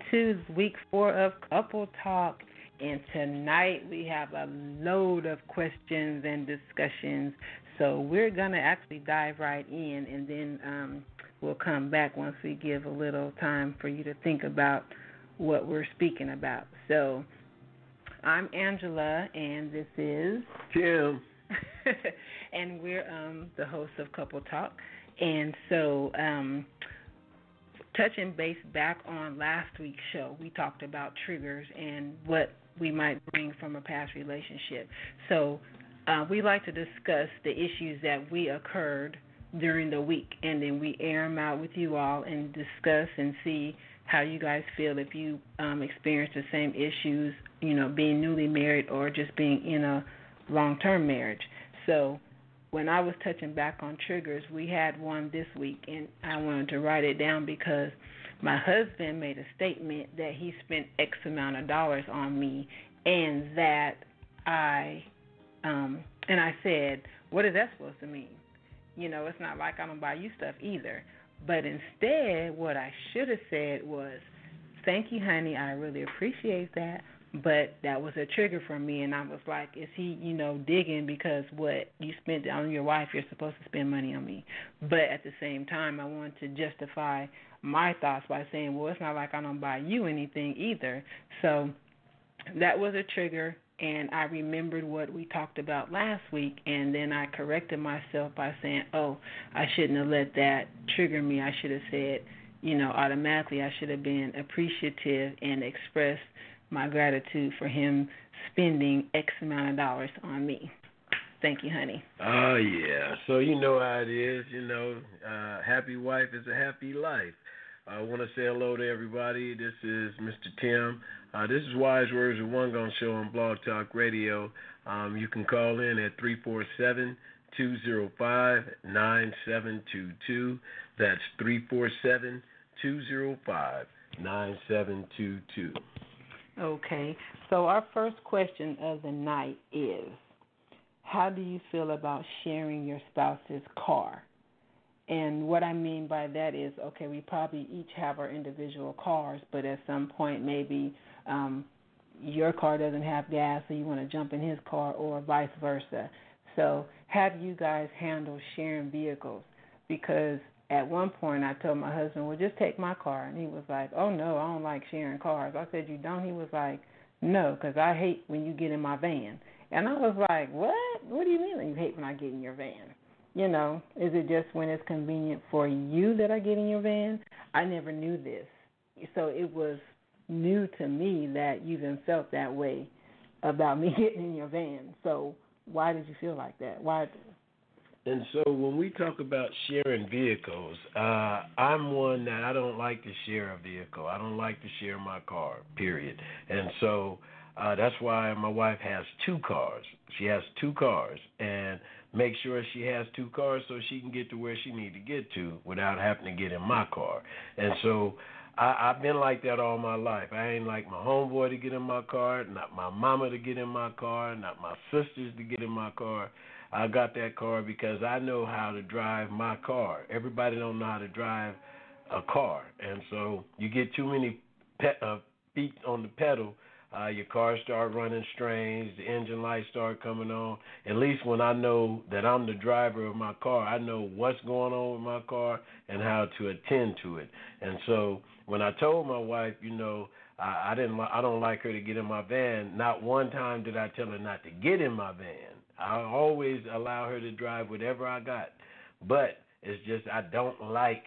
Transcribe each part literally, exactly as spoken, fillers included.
to week four of Couple Talk. And tonight we have a load of questions and discussions. So we're going to actually dive right in, and then um, we'll come back once we give a little time for you to think about what we're speaking about. So I'm Angela, and this is Tim. and we're um, the hosts of Couple Talk. And so um, touching base back on last week's show, we talked about triggers and what we might bring from a past relationship. So uh, we like to discuss the issues that we occurred during the week, and then we air them out with you all and discuss and see how you guys feel if you um, experience the same issues, you know, being newly married or just being in a long-term marriage. So when I was touching back on triggers, we had one this week, and I wanted to write it down because my husband made a statement that he spent X amount of dollars on me, and that I, um, and I said, what is that supposed to mean? You know, it's not like I don't buy you stuff either. But instead, what I should have said was, thank you, honey, I really appreciate that. But that was a trigger for me, and I was like, is he, you know, digging because what you spent on your wife, you're supposed to spend money on me. But at the same time, I wanted to justify my thoughts by saying, well, it's not like I don't buy you anything either. So that was a trigger, and I remembered what we talked about last week, and then I corrected myself by saying, oh, I shouldn't have let that trigger me. I should have said, you know, automatically I should have been appreciative and expressed my gratitude for him spending X amount of dollars on me. Thank you, honey. Oh, yeah. So you know how it is, you know, uh, happy wife is a happy life. I want to say hello to everybody. This is Mister Tim. Uh, this is Wise Words of One Gun Show on Blog Talk Radio. Um, you can call in at three four seven, two zero five, nine seven two two. That's three four seven, two zero five, nine seven two two. Okay, so our first question of the night is, how do you feel about sharing your spouse's car? And what I mean by that is, okay, we probably each have our individual cars, but at some point maybe um, your car doesn't have gas, so you want to jump in his car, or vice versa. So how do you guys handle sharing vehicles? Because at one point I told my husband, well, just take my car. And he was like, oh, no, I don't like sharing cars. I said, you don't? He was like, no, because I hate when you get in my van. And I was like, what? What do you mean you hate when I get in your van? You know, is it just when it's convenient for you that I get in your van? I never knew this. So it was new to me that you even felt that way about me getting in your van. So why did you feel like that? Why? And so when we talk about sharing vehicles, uh, I'm one that I don't like to share a vehicle. I don't like to share my car, period. And so uh, that's why my wife has two cars. She has two cars, and make sure she has two cars so she can get to where she need to get to without having to get in my car. And so I, I've been like that all my life. I ain't like my homeboy to get in my car, not my mama to get in my car, not my sisters to get in my car. I got that car because I know how to drive my car. Everybody don't know how to drive a car. And so you get too many pe- uh, feet on the pedal, uh, your car start running strange, the engine lights start coming on. At least when I know that I'm the driver of my car, I know what's going on with my car and how to attend to it. And so when I told my wife, you know, I, I didn't, I don't like her to get in my van, not one time did I tell her not to get in my van. I always allow her to drive whatever I got. But it's just I don't like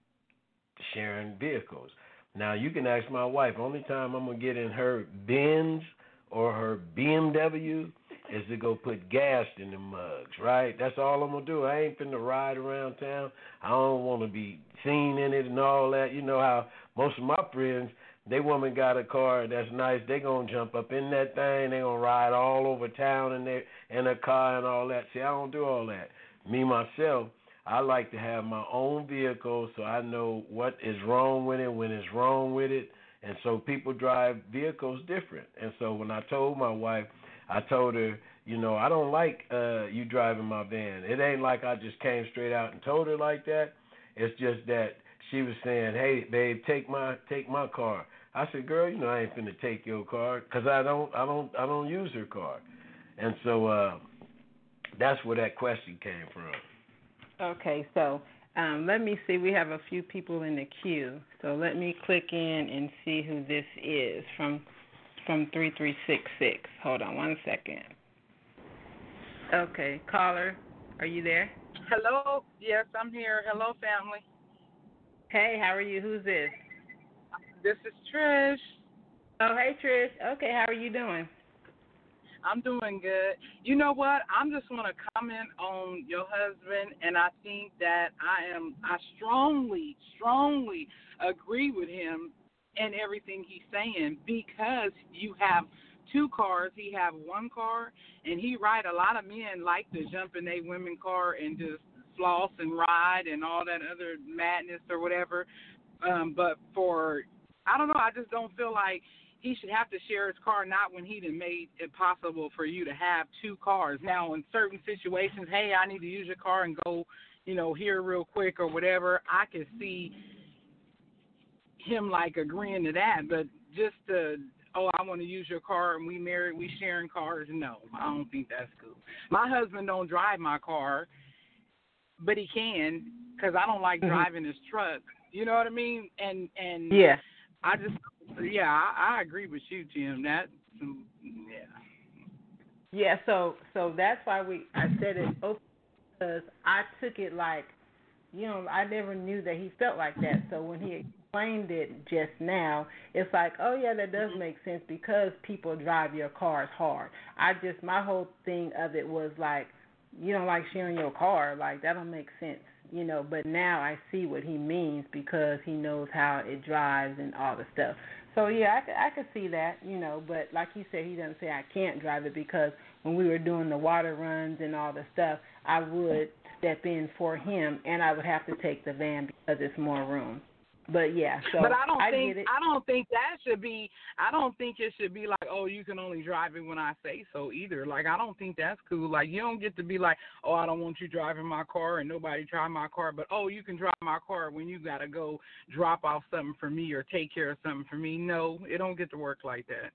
sharing vehicles. Now, you can ask my wife. Only time I'm going to get in her Benz or her B M W is to go put gas in the mugs, right? That's all I'm going to do. I ain't finna ride around town. I don't want to be seen in it and all that. You know how most of my friends, they woman got a car that's nice. They going to jump up in that thing. They going to ride all over town in their in a car and all that. See, I don't do all that. Me, myself, I like to have my own vehicle so I know what is wrong with it, when it's wrong with it. And so people drive vehicles different. And so when I told my wife, I told her, you know, I don't like uh, you driving my van. It ain't like I just came straight out and told her like that. It's just that she was saying, hey, babe, take my take my car. I said, girl, you know I ain't finna take your car because I don't, I don't, I don't use her car. And so uh, that's where that question came from. Okay, so um, let me see. We have a few people in the queue. So let me click in and see who this is from from three three six six. Hold on one second. Okay, caller, are you there? Hello. Yes, I'm here. Hello, family. Hey, how are you? Who's this? This is Trish. Oh, hey, Trish. Okay, how are you doing? I'm doing good. You know what? I'm just want to comment on your husband, and I think that I am, I strongly, strongly agree with him in everything he's saying because you have two cars, he have one car, and he right, a lot of men like to jump in a women car and just floss and ride and all that other madness or whatever. Um, but for, I don't know, I just don't feel like he should have to share his car, not when he done made it possible for you to have two cars. Now, in certain situations, hey, I need to use your car and go, you know, here real quick or whatever, I could see him, like, agreeing to that. But just to, oh, I want to use your car and we married, we sharing cars, no, I don't think that's cool. My husband don't drive my car, but he can because I don't like driving his truck. You know what I mean? And, and yeah. I just, yeah, I, I agree with you, Tim. That, yeah. Yeah, so so that's why we I said it open because I took it like, you know, I never knew that he felt like that. So when he explained it just now, it's like, oh yeah, that does make sense because people drive your cars hard. I just, my whole thing of it was like, you don't like sharing your car, like that don't make sense. You know, but now I see what he means because he knows how it drives and all the stuff. So, yeah, I could, I could see that, you know, but like he said, he doesn't say I can't drive it because when we were doing the water runs and all the stuff, I would step in for him and I would have to take the van because it's more room. But, yeah, so but I don't I think get it. I don't think that should be. I don't think it should be like, oh, you can only drive it when I say so either. Like, I don't think that's cool. Like, you don't get to be like, oh, I don't want you driving my car and nobody drive my car. But oh, you can drive my car when you gotta go drop off something for me or take care of something for me. No, it don't get to work like that.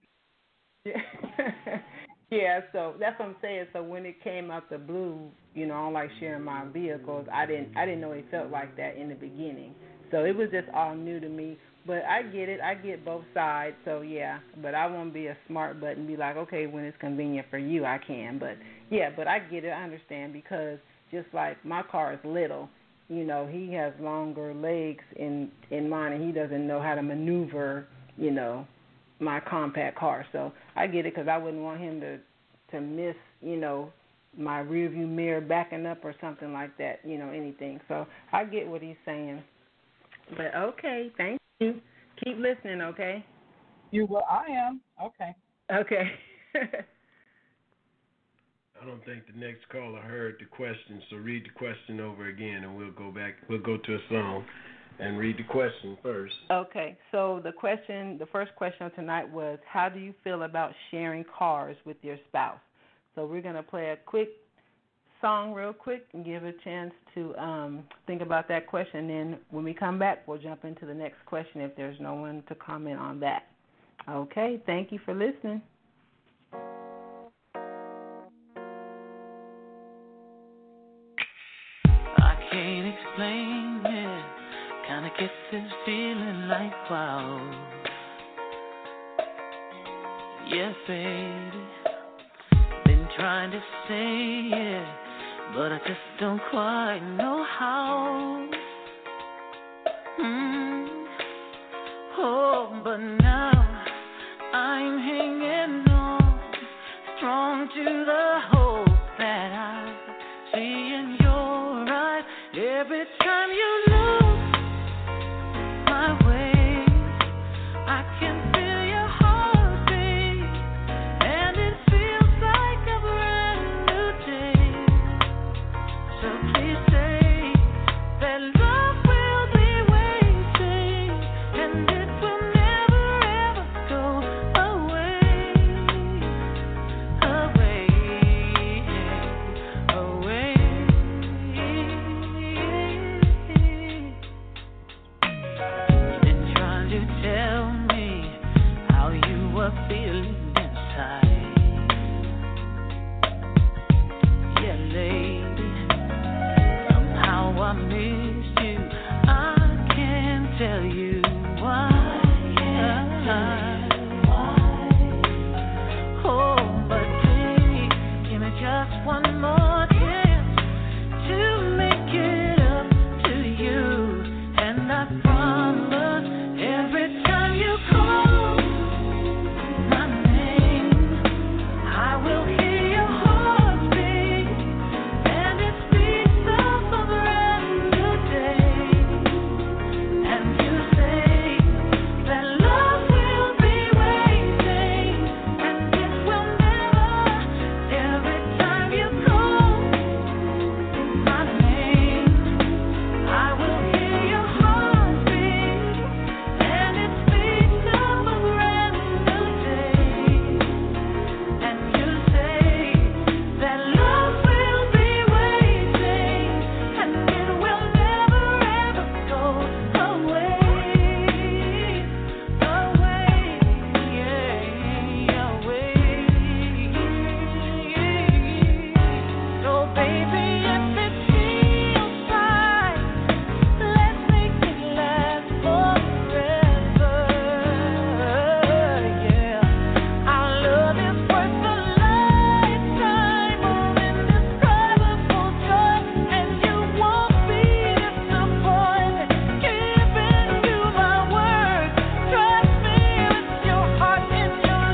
Yeah. Yeah, so that's what I'm saying. So when it came out the blue, you know, I don't like sharing my vehicles. I didn't, I didn't know it felt like that in the beginning. So it was just all new to me. But I get it. I get both sides. So yeah, but I won't be a smart butt and be like, okay, when it's convenient for you, I can. But yeah, but I get it. I understand because just like my car is little, you know, he has longer legs in in mine, and he doesn't know how to maneuver, you know, my compact car. So I get it because I wouldn't want him to to miss, you know, my rear view mirror backing up or something like that, you know, anything. So I get what he's saying. But okay, thank you. Keep listening, okay? You well, I am. Okay. Okay. I don't think the next caller heard the question, so read the question over again, and we'll go back. We'll go to a song and read the question first. Okay, so the question, the first question tonight was, how do you feel about sharing cars with your spouse? So we're going to play a quick song real quick and give a chance to um, think about that question. And then when we come back, we'll jump into the next question if there's no one to comment on that. Okay, thank you for listening. I can't explain it. Kinda get this feeling like wow. Yeah, baby. Been trying to say it, but I just don't quite know how. Mm. Oh, but now I'm hanging on, strong to the hope that I see in your eyes. Every time you look my way, I can feel your heartbeat, and it feels like a brand new day. So please say that love will be waiting, and it will never ever go away, away. a feeling inside. Yeah, lady, somehow I miss you. I can't tell you why. Oh, but please give me just one more chance to make it up to you, and I promise every time you call my name, I will hear your heart beat, and it speaks of a brand new day. And you say that love will be waiting, and it will never. Every time you call my name, I will hear your heart beat, and it speaks of a brand new day. And you say that love will be waiting, and it will never ever go away, away, yeah, away. So baby, if it feels right, let's make it last forever. Yeah, our love is worth a lifetime of indescribable joy, and you won't be disappointed. Keeping to my word, trust me with your heart and your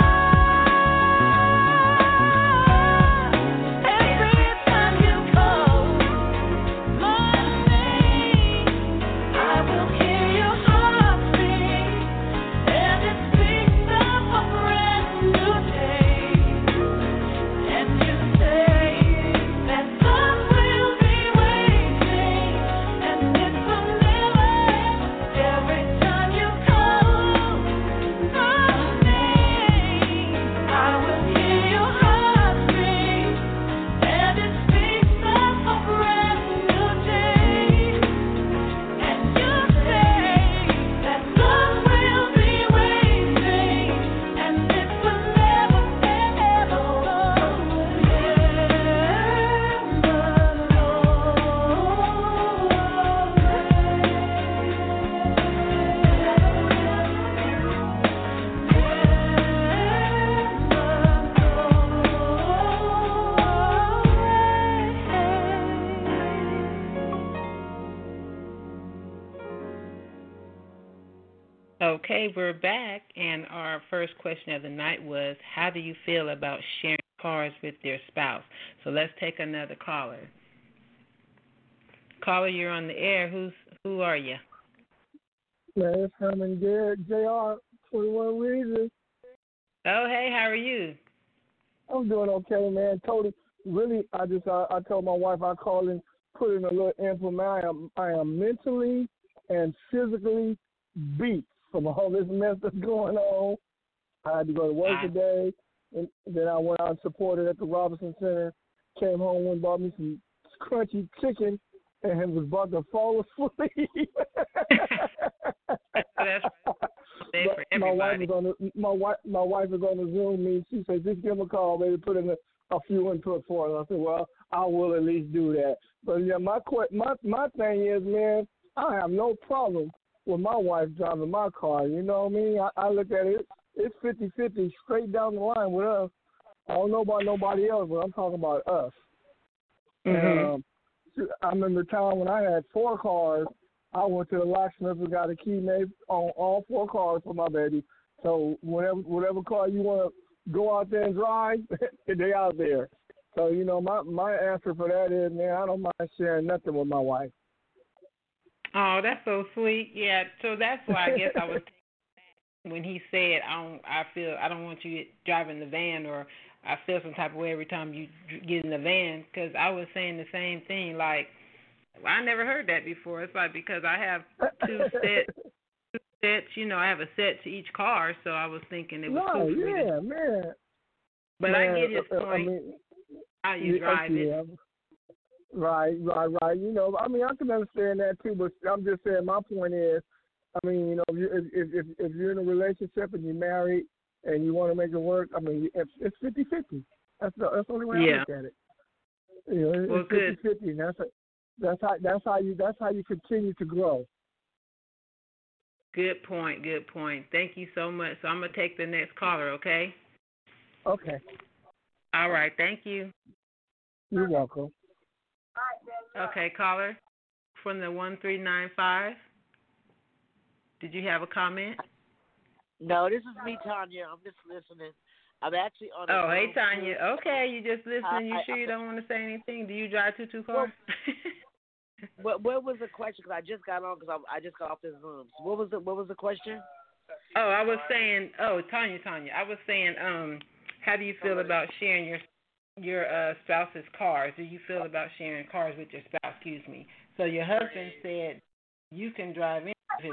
life. Every time you call my name, I will hear your heart beat, and it speaks of a brand new day. And you say that love will be waiting, and it will never end. Every time you call my name, I will hear your heart beat, and it speaks of a brand new day. And you say that love will be waiting, and it will never ever Okay, we're back, and our first question of the night was, how do you feel about sharing cars with your spouse? So let's take another caller. Caller, you're on the air. Who's who are you? Man, it's Herman Garrett, J R, twenty-one Reasons. Oh, hey, how are you? I'm doing okay, man. Totally, really, I just, I, I told my wife I called and put in a little info. Man, I am, I am mentally and physically beat from all this mess that's going on. I had to go to work I- today, and then I went out and supported at the Robinson Center. Came home and bought me some crunchy chicken, and was about to fall asleep. That's day for my wife everybody. is on the my wife my wife is on the Zoom meeting. She said, just give him a call, maybe put in a, a few input for her. I said, well, I will at least do that. But yeah, my que- my my thing is, man, I have no problem with my wife driving my car. You know what I mean? I, I look at it, it's fifty-fifty straight down the line with us. I don't know about nobody else, but I'm talking about us. Mm-hmm. And, um, I remember a time when I had four cars. I went to the locksmith and got a key made on all four cars for my baby. So whatever whatever car you want to go out there and drive, they out there. So, you know, my, my answer for that is, man, I don't mind sharing nothing with my wife. Oh, that's so sweet. Yeah, so that's why I guess I was when he said, I don't, I feel, I don't want you driving the van, or I feel some type of way every time you get in the van, because I was saying the same thing. Like, I never heard that before. It's like, because I have two sets, two sets, you know, I have a set to each car, so I was thinking it was no, cool for yeah, me to, man. but man, I get his uh, point. I mean, how you drive yeah, it. Right, right, right. You know, I mean, I can understand that too, but I'm just saying my point is, I mean, you know, if you if if, if you're in a relationship and you're married and you want to make it work, I mean, it's it's fifty-fifty. That's the that's the only way Yeah. I look at it. You know, it's Well, good. fifty-fifty, and that's a, that's how that's how you that's how you continue to grow. Good point. Good point. Thank you so much. So I'm gonna take the next caller. Okay. Okay, All right. Thank you. you're welcome. Okay, caller from the one three nine five. Did you have a comment? No, this is me, Tanya. I'm just listening. I'm actually on. a Oh, hey Zoom. Tanya. Okay, you just listening. You I- sure I- you don't want to say anything? Do you drive two two cars? What, what was the question? Because I just got on because I, I just got off this Zoom. So what was the What was the question? Oh, I was saying. Oh, Tanya, Tanya. I was saying. Um, how do you feel about sharing your your uh, spouse's cars? Do you feel about sharing cars with your spouse? Excuse me. So your husband said you can drive in his.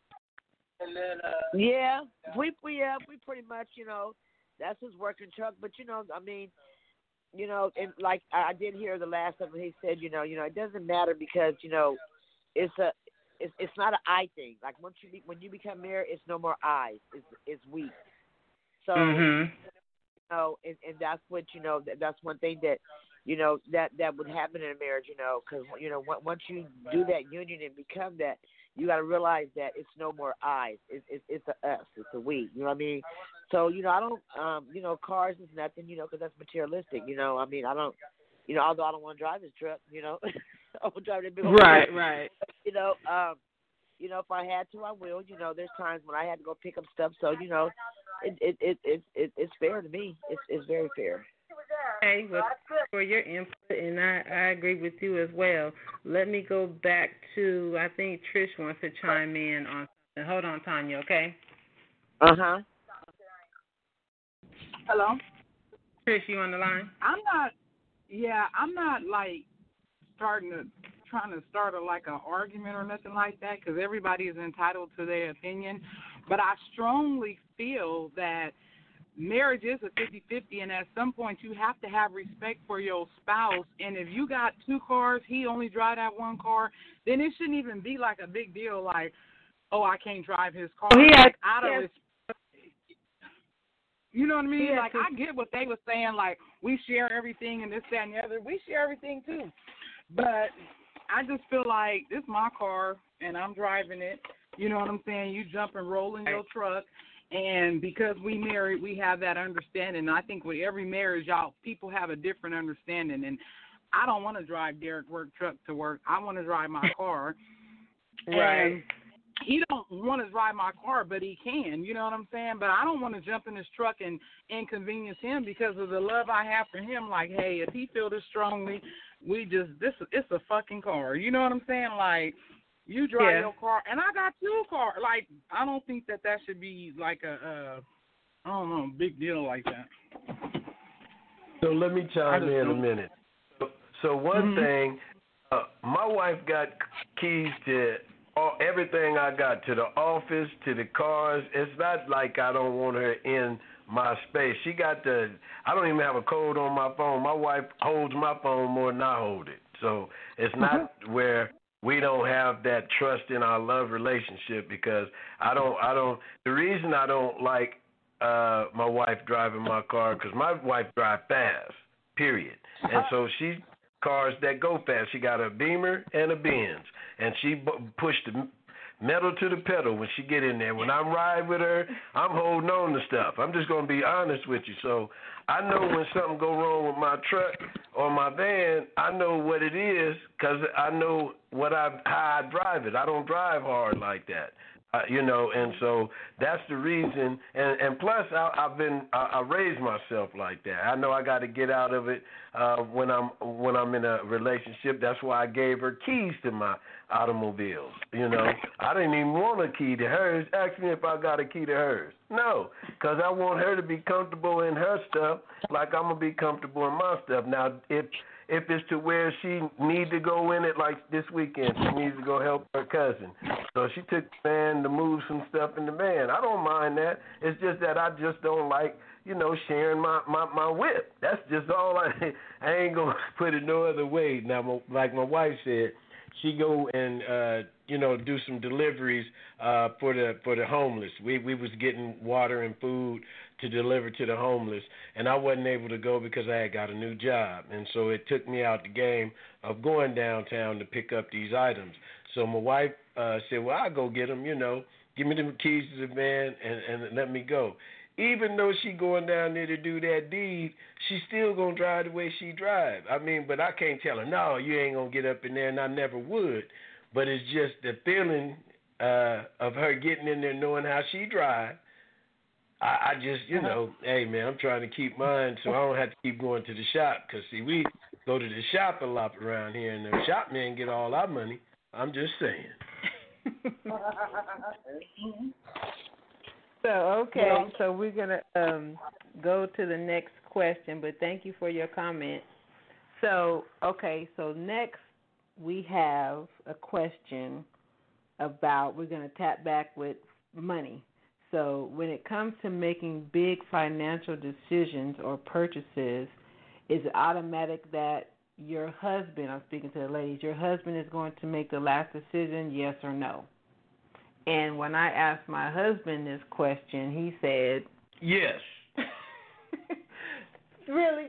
Yeah, we we yeah we pretty much you know that's his working truck. But you know I mean you know and like I did hear the last of it. He said you know you know it doesn't matter because you know it's a it's it's not an I thing. Like once you be, when you become married, it's no more I's. It's it's we. So Mhm. you know and, and that's what you know that, that's one thing that you know that that would happen in a marriage. You know because you know once you do that union and become that. You got to realize that it's no more I's. It's, it's it's a us. It's a we. You know what I mean? So you know I don't. Um, you know cars is nothing. You know because that's materialistic. You know I mean I don't. You know although I don't want to drive this truck. You know I will drive that big old Right, truck. right. You know um, you know if I had to I will. You know there's times when I had to go pick up stuff. So you know it it it it, it it's fair to me. It's it's very fair. Okay, well, thank you for your input, and I, I agree with you as well. Let me go back to, I think Trish wants to chime in on something. Hold on, Tanya, okay? Uh huh. Hello? Trish, you on the line? I'm not, yeah, I'm not like starting to, trying to start a, like an argument or nothing like that because everybody is entitled to their opinion. But I strongly feel that marriage is a fifty-fifty, and at some point you have to have respect for your spouse. And if you got two cars, he only drive that one car, then it shouldn't even be like a big deal like, oh, I can't drive his car. Well, he had- like, out of he had- respect. You know what I mean? Yeah, like, I get what they were saying, like, we share everything and this, that, and the other. We share everything, too. But I just feel like this is my car, and I'm driving it. You know what I'm saying? You jump and roll in your truck. And because we married, we have that understanding. And I think with every marriage, y'all, people have a different understanding. And I don't want to drive Derek work truck to work. I want to drive my car. Right. And he don't want to drive my car, but he can. You know what I'm saying? But I don't want to jump in his truck and inconvenience him because of the love I have for him. Like, hey, if he feels this strongly, we just this it's a fucking car. You know what I'm saying? Like. You drive Yeah. your car, and I got two cars. Like, I don't think that that should be like a, uh, I don't know, big deal like that. So let me chime just in a don't- minute. So, so one Mhm. thing, uh, my wife got keys to all, everything I got, to the office, to the cars. It's not like I don't want her in my space. She got the, I don't even have a code on my phone. My wife holds my phone more than I hold it. So it's not where we don't have that trust in our love relationship because I don't, I don't, the reason I don't like uh, my wife driving my car, because my wife drives fast, period. And so she cars that go fast. She got a Beamer and a Benz, and she b- pushed the metal to the pedal when she get in there. When I'm riding with her, I'm holding on to stuff. I'm just going to be honest with you. So I know when something go wrong with my truck or my van, I know what it is because I know what I how I drive it. I don't drive hard like that. Uh, you know, and so that's the reason. And, and plus, I, I've been I, I raised myself like that. I know I got to get out of it uh, when I'm when I'm in a relationship. That's why I gave her keys to my automobiles. You know, I didn't even want a key to hers. Ask me if I got a key to hers. No, because I want her to be comfortable in her stuff, like I'm gonna be comfortable in my stuff. Now, if If it's to where she need to go in it, like this weekend, she needs to go help her cousin. So she took the van to move some stuff in the van. I don't mind that. It's just that I just don't like, you know, sharing my, my, my whip. That's just all I, I ain't going to put it no other way. Now, like my wife said, she go and uh, you know, do some deliveries uh, for the for the homeless. We we was getting water and food to deliver to the homeless, and I wasn't able to go because I had got a new job, and so it took me out the game of going downtown to pick up these items. So my wife uh, said, "Well, I'll go get them. You know, give me the keys to the van and, and let me go." Even though she going down there to do that deed, she's still gonna drive the way she drive. I mean, but I can't tell her, no, you ain't gonna get up in there, and I never would. But it's just the feeling uh, of her getting in there, knowing how she drive. I, I just, you know, hey man, I'm trying to keep mine so I don't have to keep going to the shop. Cause see, we go to the shop a lot around here, and the shop men get all our money. I'm just saying. So, okay, so we're going to um, go to the next question, but thank you for your comment. So, okay, so next we have a question about, we're going to tap back with money. So when it comes to making big financial decisions or purchases, is it automatic that your husband, I'm speaking to the ladies, your husband is going to make the last decision, yes or no? And when I asked my husband this question, he said, yes. Really?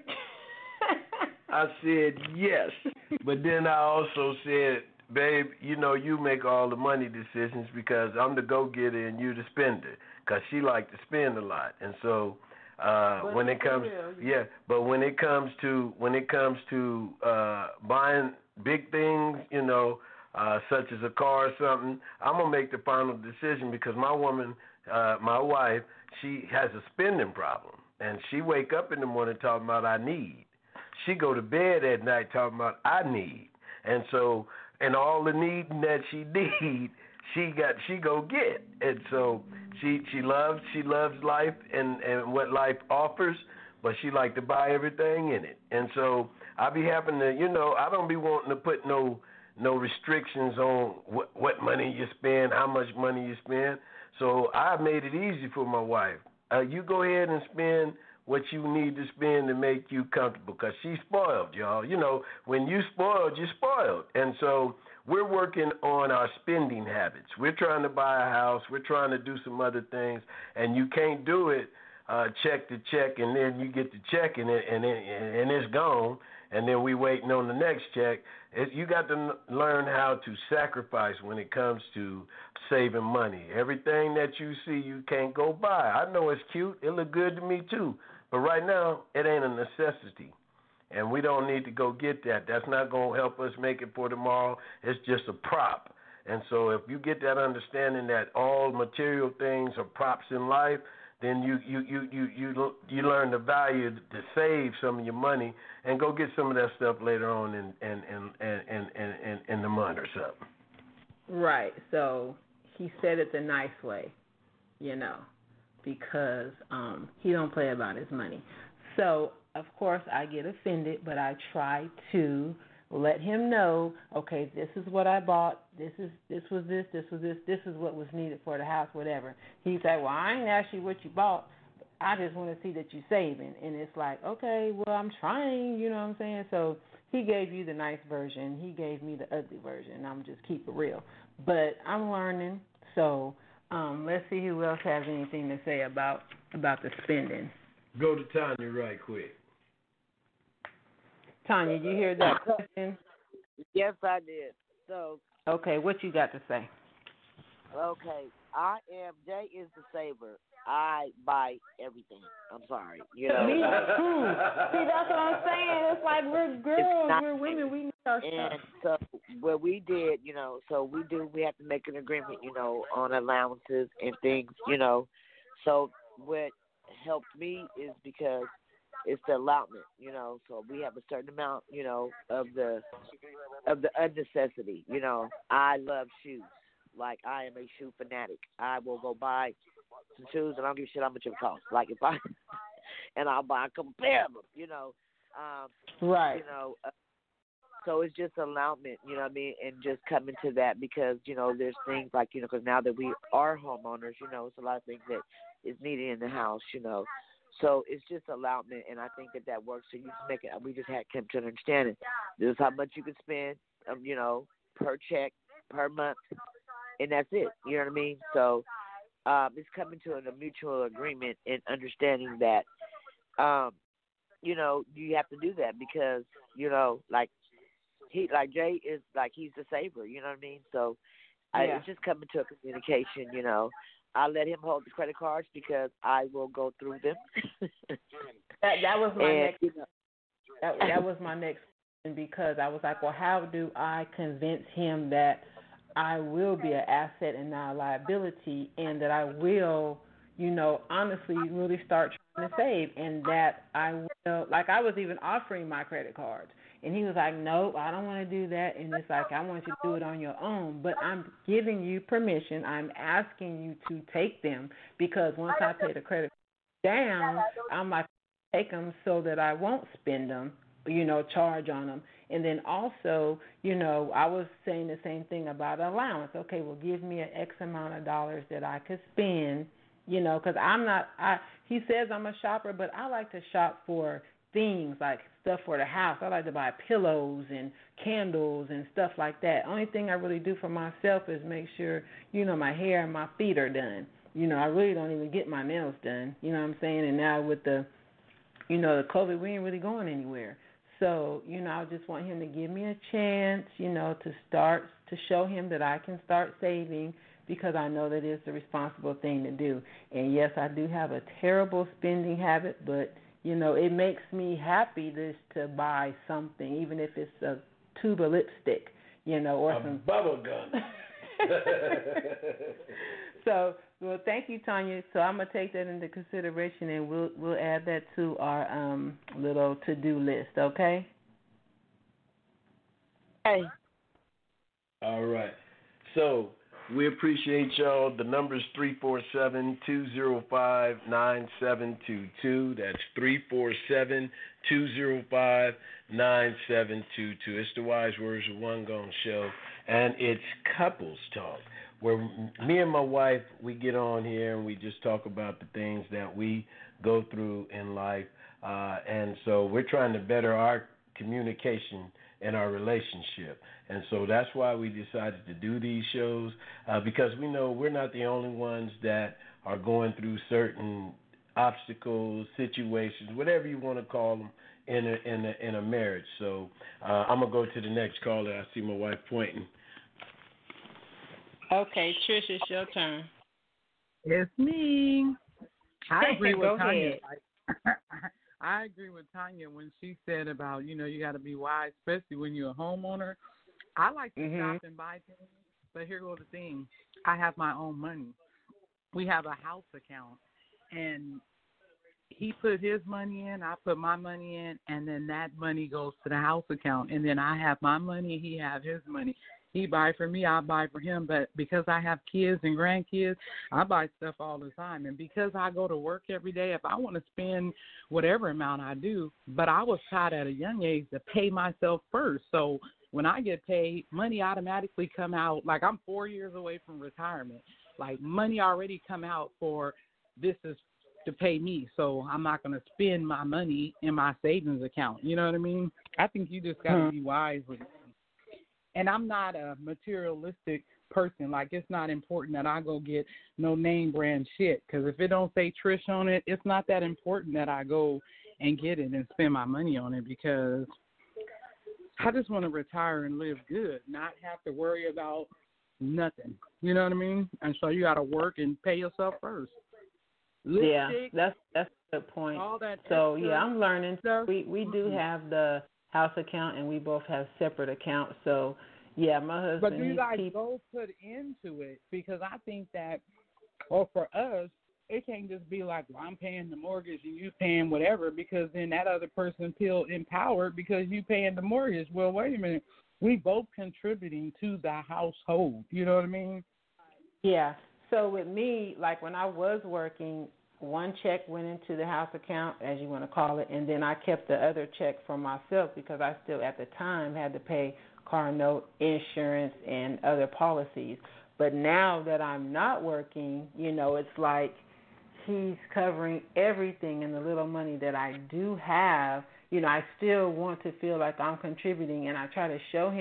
I said yes. But then I also said, babe, you know, you make all the money decisions because I'm the go-getter and you the spender. Because she like to spend a lot. And so uh, when it comes, yeah, but when it comes to, when it comes to uh, buying big things, you know, Uh, such as a car or something, I'm going to make the final decision because my woman, uh, my wife, she has a spending problem. And she wake up in the morning talking about I need. She go to bed at night talking about I need. And so, and all the needing that she need, she got, she go get. And so she she loves, she loves life and, and what life offers, but she like to buy everything in it. And so I be having to, you know, I don't be wanting to put no no restrictions on what, what money you spend, how much money you spend. So I made it easy for my wife. Uh, you go ahead and spend what you need to spend to make you comfortable because she's spoiled, y'all. You know, when you spoiled, you're spoiled. And so we're working on our spending habits. We're trying to buy a house. We're trying to do some other things. And you can't do it uh, check to check, and then you get the check and, it, and, it, and it's gone. And then we waiting on the next check. It, you got to n- learn how to sacrifice when it comes to saving money. Everything that you see, you can't go buy. I know it's cute. It look good to me too. But right now, it ain't a necessity. And we don't need to go get that. That's not going to help us make it for tomorrow. It's just a prop. And so if you get that understanding that all material things are props in life, then you you, you, you, you you learn the value to save some of your money and go get some of that stuff later on in in in in in, in, in the month or something. Right. So he said it the nice way, you know, because um, he don't play about his money. So of course I get offended, but I try to let him know, okay, this is what I bought, this is this was this, this was this, this is what was needed for the house, whatever. He said, well, I ain't asked you what you bought. I just want to see that you're saving. And it's like, okay, well, I'm trying, you know what I'm saying? So he gave you the nice version. He gave me the ugly version. I'm just keep it real. But I'm learning. So um, let's see who else has anything to say about about the spending. Go to Tanya right quick. Tanya, you hear that question? Yes, I did. So. Okay, what you got to say? Okay, I am. Jay is the saver. I buy everything. I'm sorry. You know. Me too. See, that's what I'm saying. It's like we're girls, not, we're women. We need our and stuff. so what we did, you know, so we do. We have to make an agreement, you know, on allowances and things, you know. So what helped me is because it's the allotment, you know. So we have a certain amount, you know, of the of the unnecessity. You know, I love shoes. Like I am a shoe fanatic. I will go buy some shoes and I don't give a shit how much it costs. Like if I and I'll buy a pair of them, you know. Um, right. You know. Uh, so it's just allowment, you know what I mean, and just coming to that because you know there's things like you know because now that we are homeowners, you know, it's a lot of things that is needed in the house, you know. So it's just allowment, and I think that that works. So you just make it. We just had come to an understanding. This is how much you can spend, um, you know, per check, per month, and that's it. You know what I mean? So um, it's coming to a mutual agreement and understanding that, um, you know, you have to do that because, you know, like he, like Jay is like he's the saver. You know what I mean? So I, Yeah. it's just coming to a communication. You know, I let him hold the credit cards because I will go through them. That that was my and, next. you know, That that was my next question because I was like, well, how do I convince him that I will be an asset and not a liability, and that I will, you know, honestly, really start trying to save, and that I will, like I was even offering my credit cards, and he was like, nope, I don't want to do that, and it's like I want you to do it on your own, but I'm giving you permission, I'm asking you to take them because once I pay the credit down, I'm like, take them so that I won't spend them, you know, charge on them. And then also, you know, I was saying the same thing about allowance. Okay, well, give me an X amount of dollars that I could spend, you know, because I'm not, I, he says I'm a shopper, but I like to shop for things like stuff for the house. I like to buy pillows and candles and stuff like that. Only thing I really do for myself is make sure, you know, my hair and my feet are done. You know, I really don't even get my nails done, you know what I'm saying? And now with the, you know, the COVID, we ain't really going anywhere. So, you know, I just want him to give me a chance, you know, to start, to show him that I can start saving because I know that it's the responsible thing to do. And, yes, I do have a terrible spending habit, but, you know, it makes me happy just to buy something, even if it's a tube of lipstick, you know, or a some bubble gum. So, well, thank you, Tanya. So I'm gonna take that into consideration, and we'll we'll add that to our um little to-do list. Okay. hey, All right. So we appreciate y'all. The number is three four seven, two zero five, nine seven two two. That's three four seven, two zero five, nine seven two two. It's the Wise Words of One Gone Show, and it's Couples Talk, where me and my wife, we get on here and we just talk about the things that we go through in life. Uh, and so we're trying to better our communication and our relationship. And so that's why we decided to do these shows, uh, because we know we're not the only ones that are going through certain obstacles, situations, whatever you want to call them, in a, in a, in a marriage. So uh, I'm going to go to the next caller. I see my wife pointing. Okay, Trish, it's your turn. It's me. I agree Go with Tanya. ahead. I agree with Tanya when she said about, you know, you got to be wise, especially when you're a homeowner. I like to Mhm. shop and buy things, but here goes the thing. I have my own money. We have a house account, and he put his money in, I put my money in, and then that money goes to the house account. And then I have my money, he have his money. He buy for me, I buy for him. But because I have kids and grandkids, I buy stuff all the time. And because I go to work every day, if I want to spend whatever amount I do, but I was taught at a young age to pay myself first. So when I get paid, money automatically come out. Like I'm four years away from retirement. Like money already come out for this is to pay me. So I'm not going to spend my money in my savings account. You know what I mean? I think you just got to be wise with it. And I'm not a materialistic person. Like, it's not important that I go get no name brand shit. Because if it don't say Trish on it, it's not that important that I go and get it and spend my money on it. Because I just want to retire and live good, not have to worry about nothing. You know what I mean? And so you got to work and pay yourself first. Lipstick, Yeah, that's that's a good point. all that So extra yeah, I'm learning. stuff. We we do Mhm. have the house account, and we both have separate accounts. So yeah, my husband. But do you he guys keep, both put into it? Because I think that, well, for us, it can't just be like, well, I'm paying the mortgage and you paying whatever, because then that other person feel empowered because you paying the mortgage. Well, wait a minute. We both contributing to the household. You know what I mean? Yeah. So with me, like when I was working, one check went into the house account, as you want to call it, and then I kept the other check for myself because I still at the time had to pay car note, insurance, and other policies. But now that I'm not working, you know, it's like he's covering everything, and the little money that I do have, you know, I still want to feel like I'm contributing, and I try to show him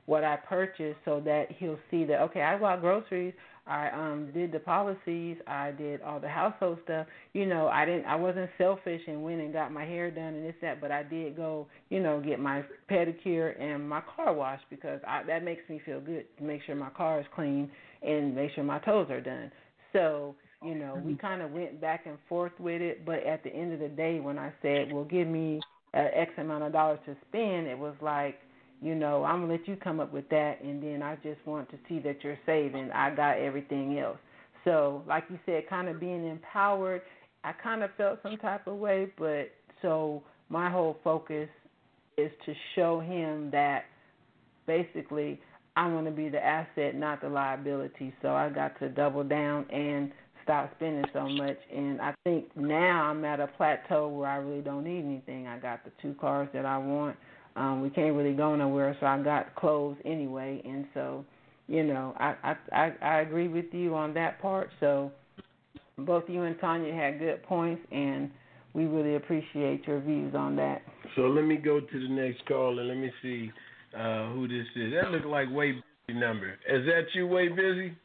what I purchased so that he'll see that, okay, I bought groceries, I um did the policies, I did all the household stuff. You know, I didn't I wasn't selfish and went and got my hair done and this that, but I did go, you know, get my pedicure and my car washed because I, that makes me feel good to make sure my car is clean and make sure my toes are done. So, you know, we kind of went back and forth with it, but at the end of the day when I said, well, give me uh, X amount of dollars to spend, it was like, you know, I'm going to let you come up with that, and then I just want to see that you're saving. I got everything else. So, like you said, kind of being empowered, I kind of felt some type of way, but so my whole focus is to show him that basically I want to be the asset, not the liability. So I got to double down and stop spending so much, and I think now I'm at a plateau where I really don't need anything. I got the two cars that I want. Um, we can't really go nowhere, so I got clothes anyway, and so, you know, I, I I I agree with you on that part. So both you and Tanya had good points, and we really appreciate your views on that. So let me go to the next call and let me see uh, who this is. That looks like Way Busy number. Is that you, Way Busy?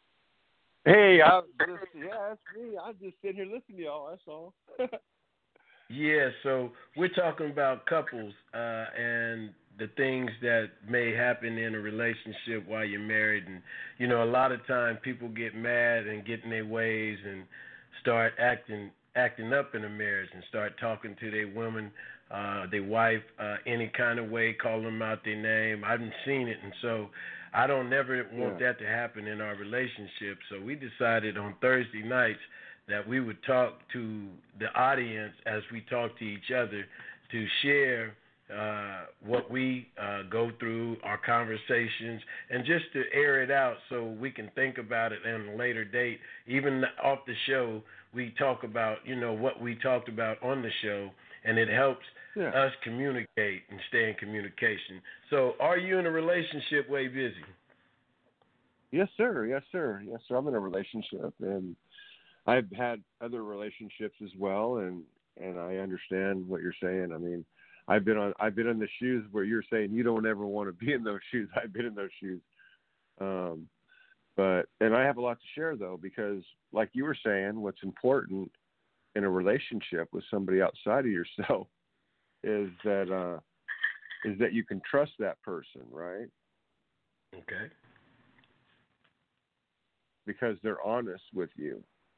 Hey, I was just, yeah, that's me. I'm just sitting here listening to y'all. That's all. Yeah, so we're talking about couples uh, and the things that may happen in a relationship while you're married. And, you know, a lot of times people get mad and get in their ways and start acting acting up in a marriage and start talking to their woman, uh, their wife, uh, any kind of way, calling them out their name. I haven't seen it, and so I don't never want Yeah. that to happen in our relationship. So we decided on Thursday nights that we would talk to the audience as we talk to each other to share uh, what we uh, go through, our conversations, and just to air it out so we can think about it at a later date. Even off the show, we talk about, you know, what we talked about on the show, and it helps Yeah. us communicate and stay in communication. So are you in a relationship, Way Busy? Yes, sir. Yes, sir. Yes, sir. I'm in a relationship, and I've had other relationships as well, and, and I understand what you're saying. I mean, I've been on I've been in the shoes where you're saying you don't ever want to be in those shoes. I've been in those shoes, um, but and I have a lot to share though, because like you were saying, what's important in a relationship with somebody outside of yourself is that uh, is that you can trust that person, right? Okay. Because they're honest with you.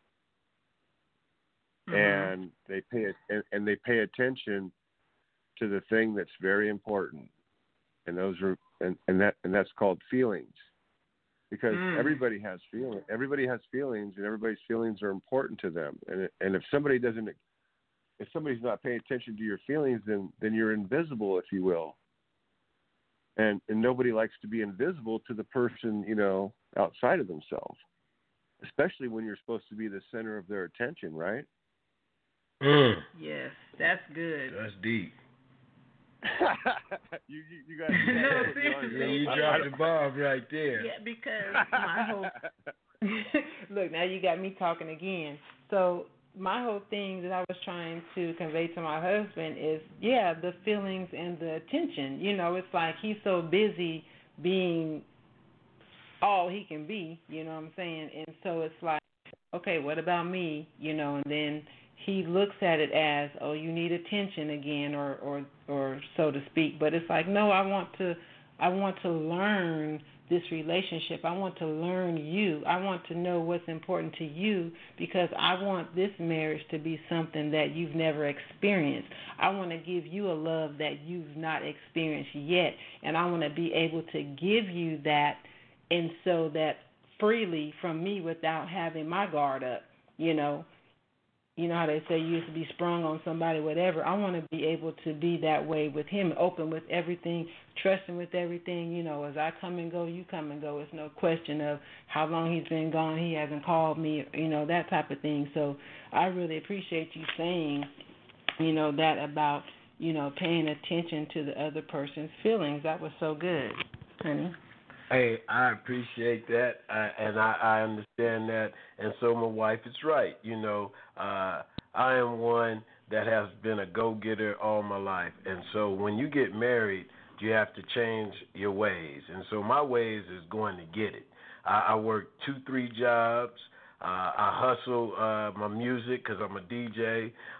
Mm-hmm. And they pay and, and they pay attention to the thing that's very important, and those are and, and that and that's called feelings, because Mm. everybody has feeling everybody has feelings, and everybody's feelings are important to them. And and if somebody doesn't, if somebody's not paying attention to your feelings, then then you're invisible, if you will. And and nobody likes to be invisible to the person, you know, outside of themselves, especially when you're supposed to be the center of their attention, right? Mm. Yes, that's good. That's deep. you, you, you guys, No, you seriously. Yeah, you dropped the bomb right there. Yeah, because my whole look, now you got me talking again. So my whole thing that I was trying to convey to my husband is, yeah, the feelings and the attention. You know, it's like he's so busy being all he can be, you know what I'm saying? And so it's like, okay, what about me? You know, and then he looks at it as, oh, you need attention again, or, or, or so to speak. But it's like, no, I want to, I want to learn this relationship. I want to learn you. I want to know what's important to you, because I want this marriage to be something that you've never experienced. I want to give you a love that you've not experienced yet, and I want to be able to give you that, and so that freely from me without having my guard up, you know. You know how they say you used to be sprung on somebody, whatever. I want to be able to be that way with him, open with everything, trusting with everything. You know, as I come and go, you come and go. It's no question of how long he's been gone. He hasn't called me, you know, that type of thing. So I really appreciate you saying, you know, that about, you know, paying attention to the other person's feelings. That was so good, honey. Hey, I appreciate that, uh, and I, I understand that, and so my wife is right. You know, uh, I am one that has been a go-getter all my life, and so when you get married, you have to change your ways. And so my ways is going to get it. I, I work two, three jobs. Uh, I hustle uh, my music because I'm a D J.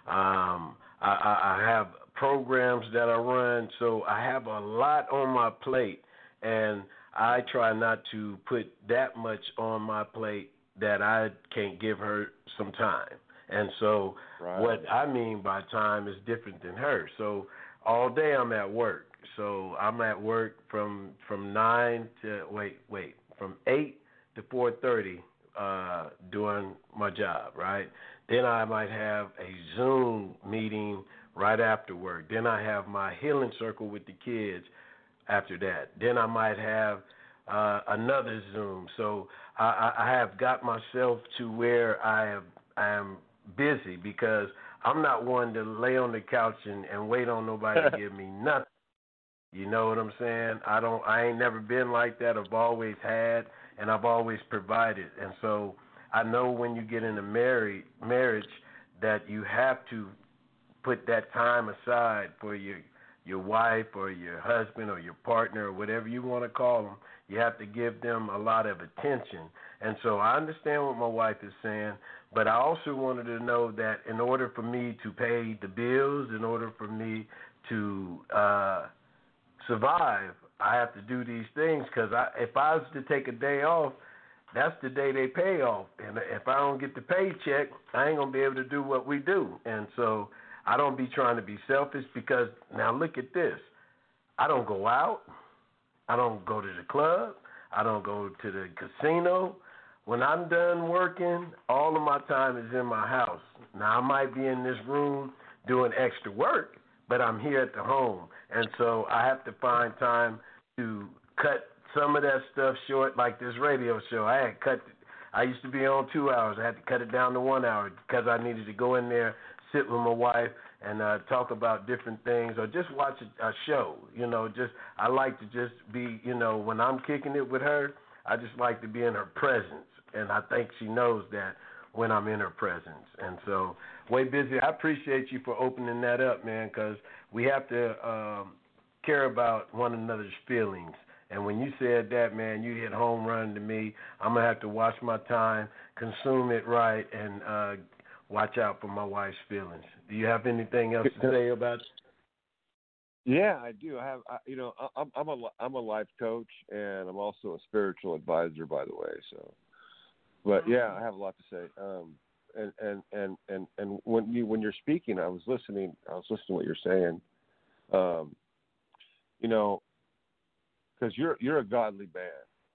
Um, I, I, I have programs that I run, so I have a lot on my plate, and I try not to put that much on my plate that I can't give her some time. And so right. what I mean by time is different than her. So all day I'm at work. So I'm at work from from nine to wait wait from eight to four thirty uh, doing my job, right? Then I might have a Zoom meeting right after work. Then I have my healing circle with the kids after that. Then I might have uh, another Zoom. So I, I have got myself to where I am I am busy because I'm not one to lay on the couch and, and wait on nobody to give me nothing. You know what I'm saying? I don't. I ain't never been like that. I've always had, and I've always provided. And so I know when you get in a married marriage that you have to put that time aside for your your wife or your husband or your partner or whatever you want to call them. You have to give them a lot of attention. And so I understand what my wife is saying, but I also wanted to know that in order for me to pay the bills, in order for me to uh, survive, I have to do these things because I, if I was to take a day off, that's the day they pay off. And if I don't get the paycheck, I ain't going to be able to do what we do. And so I don't be trying to be selfish because now look at this. I don't go out. I don't go to the club. I don't go to the casino. When I'm done working, all of my time is in my house. Now, I might be in this room doing extra work, but I'm here at the home. And so I have to find time to cut some of that stuff short, like this radio show. I had cut, I used to be on two hours. I had to cut it down to one hour because I needed to go in there, sit with my wife, and uh, talk about different things or just watch a, a show. You know, just I like to just be, you know, when I'm kicking it with her, I just like to be in her presence. And I think she knows that when I'm in her presence. And so, Way Busy, I appreciate you for opening that up, man, because we have to um, care about one another's feelings. And when you said that, man, you hit home run to me. I'm going to have to watch my time, consume it right, and uh, watch out for my wife's feelings. Do you have anything else to say about it? Yeah, I do. I have, I, you know, I'm I'm a I'm a life coach and I'm also a spiritual advisor, by the way. So, but yeah, I have a lot to say. Um, and and and and and when you when you're speaking, I was listening. I was listening to what you're saying. Um, you know, because you're you're a godly man,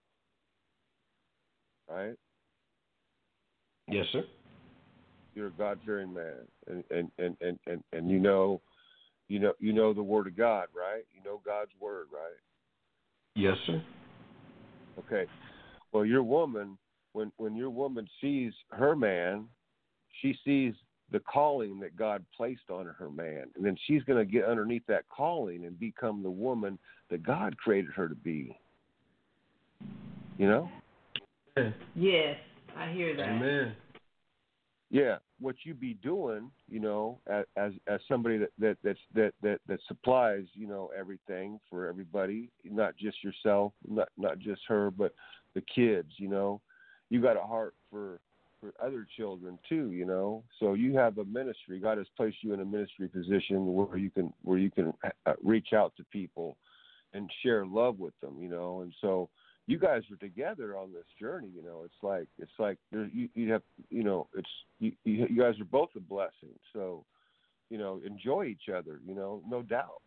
right? Yes, sir. You're a God-fearing man, and and, and, and, and and you know, you know, you know the Word of God, right? You know God's Word, right? Yes, sir. Okay. Well, your woman, when when your woman sees her man, she sees the calling that God placed on her man, and then she's going to get underneath that calling and become the woman that God created her to be. You know? Yes, I hear that. Amen. Yeah, what you be doing, you know, as as, as somebody that, that that's that, that that supplies, you know, everything for everybody, not just yourself, not not just her, but the kids, you know. You got a heart for for other children too, you know. So you have a ministry. God has placed you in a ministry position where you can where you can uh, reach out to people and share love with them, you know. And so you guys are together on this journey, you know. It's like it's like there, you you have you know it's you, you you guys are both a blessing. So, you know, enjoy each other, you know, no doubt.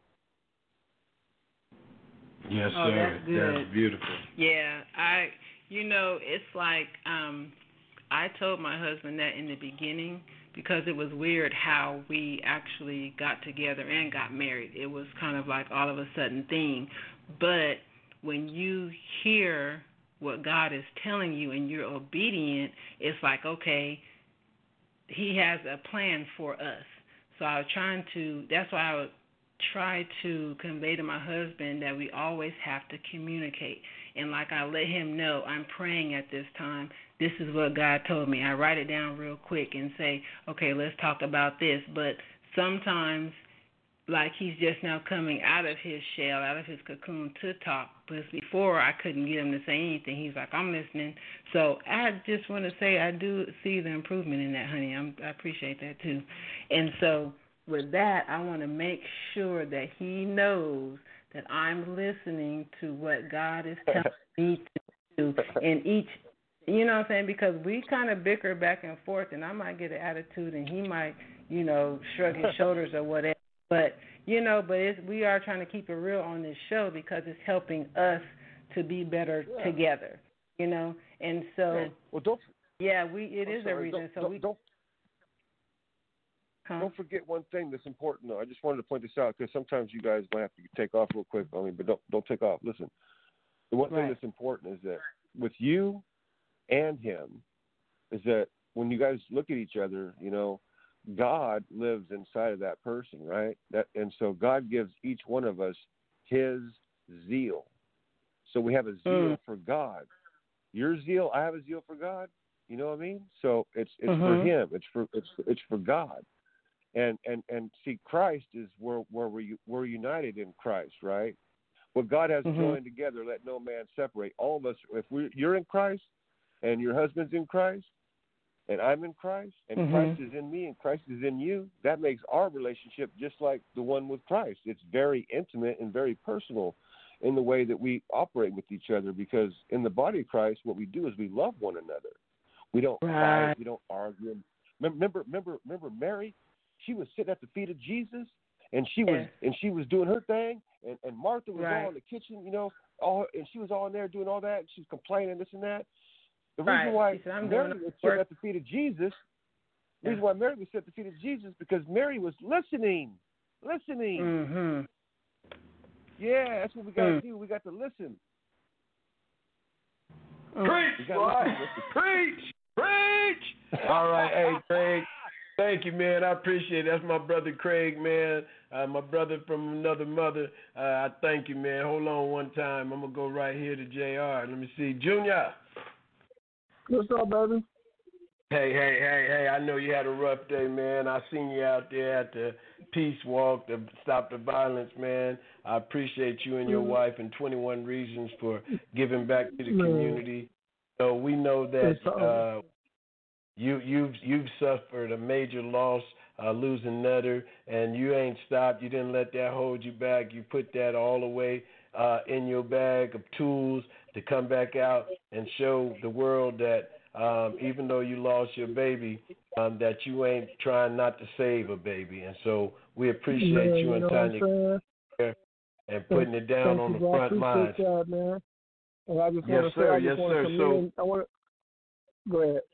Yes, Oh, sir. that's good. That's beautiful. Yeah, I you know it's like um, I told my husband that in the beginning because it was weird how we actually got together and got married. It was kind of like all of a sudden thing, but when you hear what God is telling you and you're obedient, it's like, okay, he has a plan for us. So I was trying to, that's why I would try to convey to my husband that we always have to communicate. And like I let him know, I'm praying at this time. This is what God told me. I write it down real quick and say, okay, let's talk about this. But sometimes like he's just now coming out of his shell, out of his cocoon to talk. Because before I couldn't get him to say anything. He's like, I'm listening. So I just want to say I do see the improvement in that, honey. I'm, I appreciate that too. And so with that, I want to make sure that he knows that I'm listening to what God is telling me to do in each. You know what I'm saying? Because we kind of bicker back and forth, and I might get an attitude, and he might, you know, shrug his shoulders or whatever. But, you know, but it's, we are trying to keep it real on this show because it's helping us to be better yeah. together, you know? And so, yeah. well, don't, yeah, we it I'm is sorry, a reason. Don't, so don't, we don't, huh? don't forget one thing that's important, though. I just wanted to point this out because sometimes you guys might have to take off real quick on me, but don't, don't take off. Listen, the one right. thing that's important is that with you and him is that when you guys look at each other, you know, God lives inside of that person, right? That and so God gives each one of us his zeal. So we have a zeal mm. for God. Your zeal, I have a zeal for God. You know what I mean? So it's it's mm-hmm. for him. It's for it's it's for God. And and and see, Christ is where where we we're united in Christ, right? What God has mm-hmm. joined together, let no man separate. All of us, if we you're in Christ, and your husband's in Christ, and I'm in Christ, and mm-hmm. Christ is in me, and Christ is in you, that makes our relationship just like the one with Christ. It's very intimate and very personal in the way that we operate with each other, because in the body of Christ, what we do is we love one another. We don't right. fight. We don't argue. Remember, remember, remember Mary? She was sitting at the feet of Jesus, and she was yeah. and she was doing her thing, and, and Martha was right. all in the kitchen, you know, all and she was all in there doing all that. And she was complaining this and that. The reason right. why said, Mary was sitting at the feet of Jesus, the yeah. reason why Mary was sitting at the feet of Jesus, because Mary was listening, listening. Mm-hmm. Yeah, that's what we got to mm. do. We got to listen. Mm. Preach, boy. Preach, preach. All right, hey, Craig. Thank you, man. I appreciate it. That's my brother Craig, man. Uh, my brother from another mother. Uh, I thank you, man. Hold on one time. I'm going to go right here to J R. Let me see. Junior. What's up, baby? Hey, hey, hey, hey. I know you had a rough day, man. I seen you out there at the Peace Walk to stop the violence, man. I appreciate you and your mm-hmm. wife and twenty-one Reasons for giving back to the man. community. So we know that uh, you, you've, you've suffered a major loss uh, losing Nutter, and you ain't stopped. You didn't let that hold you back. You put that all away uh, in your bag of tools to come back out and show the world that um, even though you lost your baby, um, that you ain't trying not to save a baby. And so we appreciate man, you and Tanya and putting it down on the front lines. That, man. And I just yes, want to sir. say, I just yes, want sir. To so, I want to go ahead.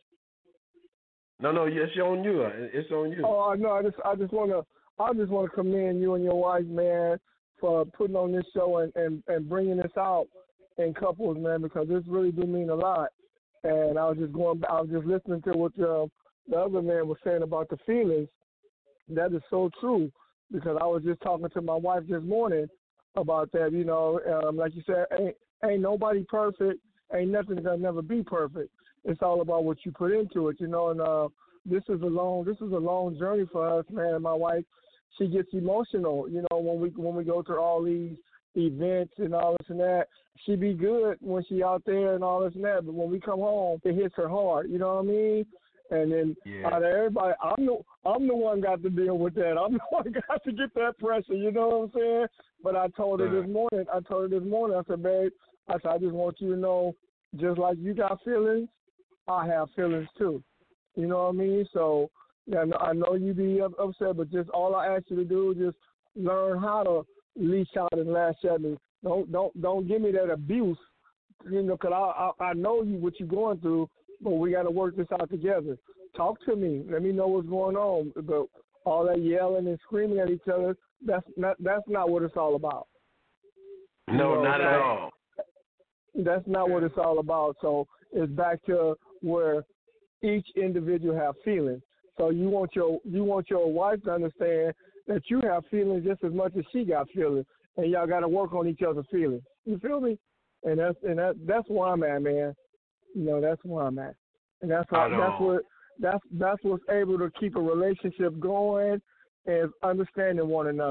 No, no, yes, it's on you. It's on you. Oh no, I just, I just want to, I just want to commend you and your wife, man, for putting on this show and, and, and bringing this out in couples, man, because this really do mean a lot. And I was just going, I was just listening to what uh, the other man was saying about the feelings. That is so true, because I was just talking to my wife this morning about that. You know, um, like you said, ain't, ain't nobody perfect. Ain't nothing gonna never be perfect. It's all about what you put into it, you know. And uh, this is a long, this is a long journey for us, man. And my wife, she gets emotional, you know, when we when we go to all these events and all this and that. She be good when she out there and all this and that, but when we come home, it hits her hard. You know what I mean? And then yeah. out of everybody, I'm the I'm the one got to deal with that. I'm the one got to get that pressure. You know what I'm saying? But I told her uh, this morning. I told her this morning. I said, babe, I said, I just want you to know, just like you got feelings, I have feelings too. You know what I mean? So yeah, I know you be upset, but just all I ask you to do is just learn how to leash out and lash at me. Don't don't don't give me that abuse, you know, because I, I I know you what you're going through, but we got to work this out together. Talk to me. Let me know what's going on. But all that yelling and screaming at each other, that's not that's not what it's all about. No, you know, not at all. That's not what it's all about. So it's back to where each individual have feelings. So you want your you want your wife to understand that you have feelings just as much as she got feelings, and y'all got to work on each other's feelings. You feel me? And that's and that that's where I'm at, man. You know, that's where I'm at, and that's what that's what that's that's what's able to keep a relationship going, is understanding one another.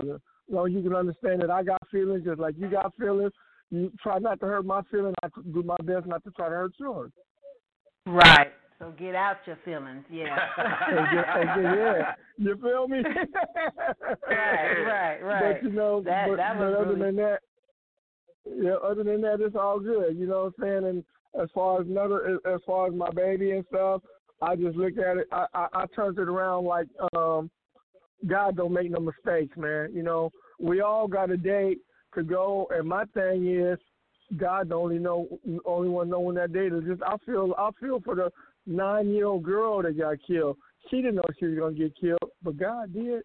As long as you can understand that I got feelings just like you got feelings. You try not to hurt my feelings. I do my best not to try to hurt yours. Right. So get out your feelings. Yeah. yeah. You feel me? right, right, right. But, you know, that, but, that was but other really... than that, yeah, other than that, it's all good. You know what I'm saying? And as far as another, as far as my baby and stuff, I just look at it. I, I, I turned it around like um, God don't make no mistakes, man. You know, we all got a date to go, and my thing is, God the only know, only one know when that date is. Just I feel, I feel for the nine-year-old girl that got killed. She didn't know she was gonna get killed, but God did,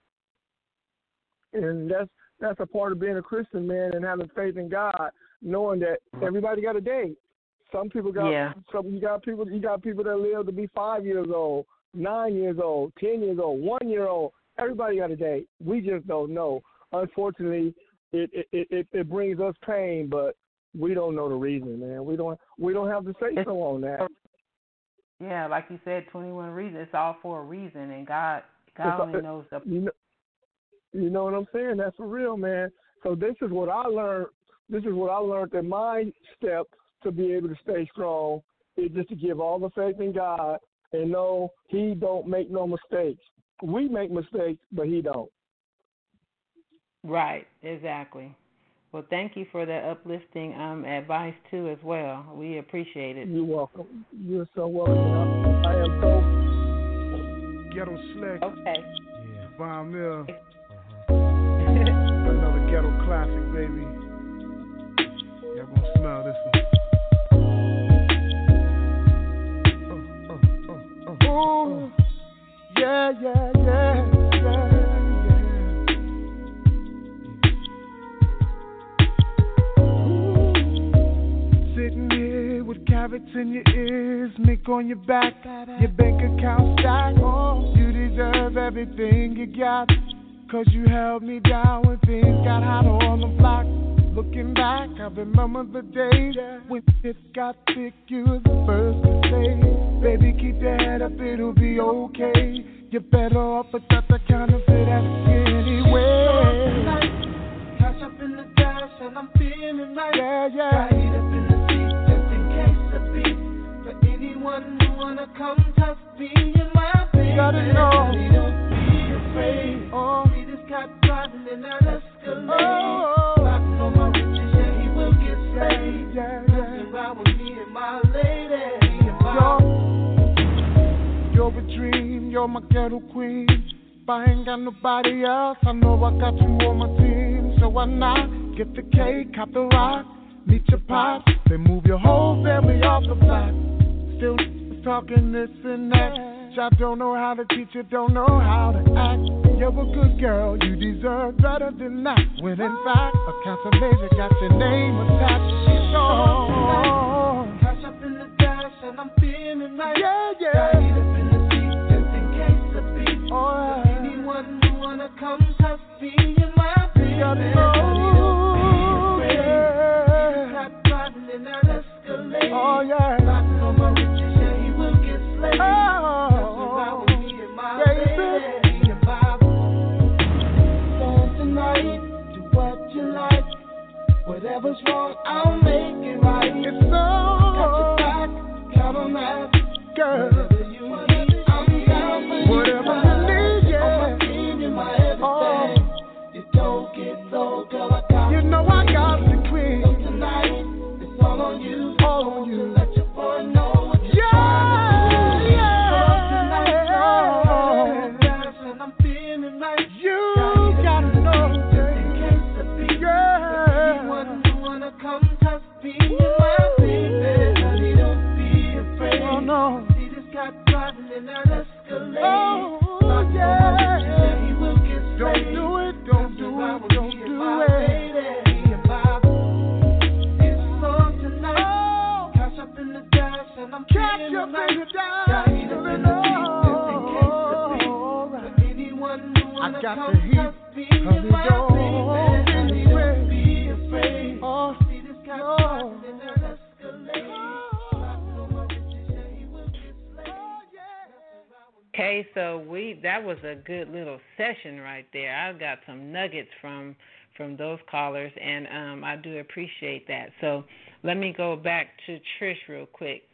and that's that's a part of being a Christian, man, and having faith in God, knowing that everybody got a date. Some people got, yeah. some you got people, you got people that live to be five years old, nine years old, ten years old, one year old. Everybody got a date. We just don't know. Unfortunately, it it, it, it brings us pain, but we don't know the reason, man. We don't we don't have to say so on that. Yeah, like you said, twenty-one reasons. It's all for a reason, and God God it's, only knows the. You know, you know what I'm saying? That's for real, man. So this is what I learned. This is what I learned in my step to be able to stay strong is just to give all the faith in God and know He don't make no mistakes. We make mistakes, but He don't. Right, exactly. Well, thank you for that uplifting um, advice, too, as well. We appreciate it. You're welcome. You're so welcome. I, I am so... Ghetto Slick. Okay. Yeah. Von Mill. Uh-huh. Another ghetto classic, baby. Y'all gonna smell this one. Uh, uh, uh, uh, Ooh. Uh. Yeah, yeah, yeah, yeah. Carrots in your ears, mink on your back, your bank account stack. Oh, you deserve everything you got, cause you held me down when things got hot on the block. Looking back, I remember the day when it got thick, you were the first to say, baby, keep your head up, it'll be okay. You're better off without the counterfeit anyway. Cash up in the dash and I'm feeling right. Yeah, yeah. Right up in the anyone who wanna come test me in my baby. You gotta know. Don't be afraid. Oh. See this cat driving in that Escalade. Oh. Riding on my riches, yeah, he will get slayed. Yeah, yeah. Messing around with me and my lady. You're, you're a dream, you're my ghetto queen. If I ain't got nobody else, I know I got you on my team. So why not get the cake, cop the rock, meet your pops, then move your whole family off the block. Still talking this and that. I don't know how to teach you, don't know how to act. You're a good girl, you deserve better than that. When in fact, a cancer major got your name attached. She's on. Cash up in the dash and I'm feeling right. Yeah, yeah. Got it up in the seat just in case the beat. Oh, yeah. Anyone who wanna come test me in my baby. You gotta know. Yeah. Got driving in that Escalade. Oh, yeah. Whatever's wrong, I'll make it right. It's so got your back, count on that, girl. Whatever you need, I'm down for you. Whatever you need, yeah. On my team, you're my everything. Oh. You don't get low, girl. I got you. Know I got the queen. So tonight, it's all on you. All on you. To let your boy know what you're yeah, trying to do. Yeah, so tonight, oh. Dance and I'm feeling like you gotta know. Just in case the beat. Yeah. Come test me, my baby. Honey, don't be afraid. Oh, no. See this guy driving in that Escalade. Oh, oh yeah. yeah. He will get straight. Don't do it, don't do it, don't do it. It's on tonight. Oh. Cash up in the dash and I'm cash up in the dash. Got heat up in the seat just in case the beat. For anyone who wanna come test me, honey, my baby. Honey, don't be afraid. Oh. No. Okay, so we that was a good little session right there. I got some nuggets from from those callers, and um, I do appreciate that. So let me go back to Trish real quick.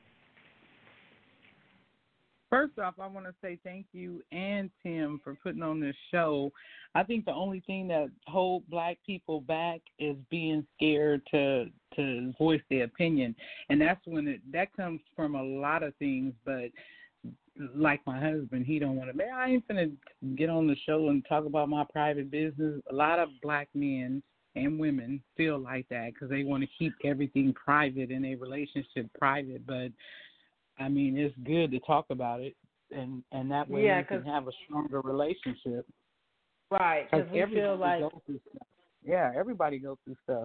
First off, I want to say thank you and Tim for putting on this show. I think the only thing that hold black people back is being scared to to voice their opinion, and that's when it that comes from a lot of things. But like my husband, he don't want to. Man, I ain't finna get on the show and talk about my private business. A lot of black men and women feel like that because they want to keep everything private in a relationship private, but I mean, it's good to talk about it, and, and that way yeah, you can have a stronger relationship. Right, because we feel like yeah, everybody goes through stuff.